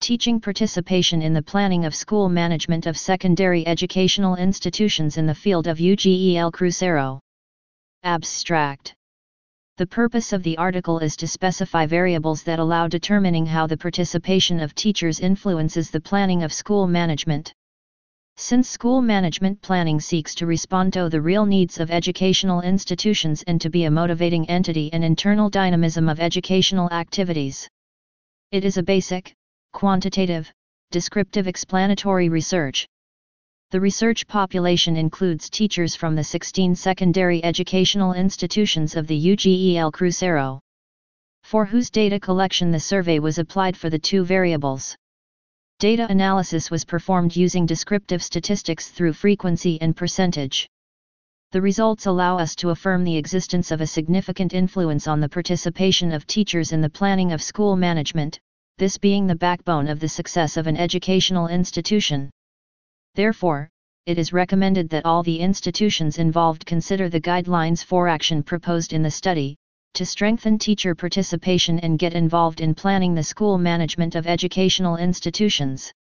Teaching participation in the planning of school management of secondary educational institutions in the field of UGEL Crucero. Abstract. The purpose of the article is to specify variables that allow determining how the participation of teachers influences the planning of school management. Since school management planning seeks to respond to the real needs of educational institutions and to be a motivating entity and internal dynamism of educational activities, it is a basic, quantitative, descriptive explanatory research. The research population includes teachers from the 16 secondary educational institutions of the UGEL Crucero, for whose data collection the survey was applied for the two variables. Data analysis was performed using descriptive statistics through frequency and percentage. The results allow us to affirm the existence of a significant influence on the participation of teachers in the planning of school management, this being the backbone of the success of an educational institution. Therefore, it is recommended that all the institutions involved consider the guidelines for action proposed in the study, to strengthen teacher participation and get involved in planning the school management of educational institutions.